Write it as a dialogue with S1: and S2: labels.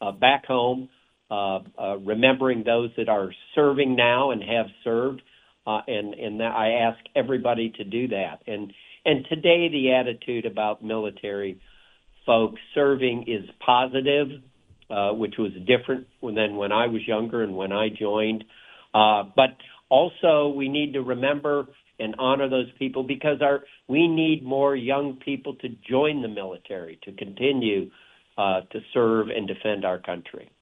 S1: back home, remembering those that are serving now and have served, and I ask everybody to do that. And today the attitude about military folks serving is positive, which was different than when I was younger and when I joined. But also we need to remember and honor those people because we need more young people to join the military, to continue to serve and defend our country.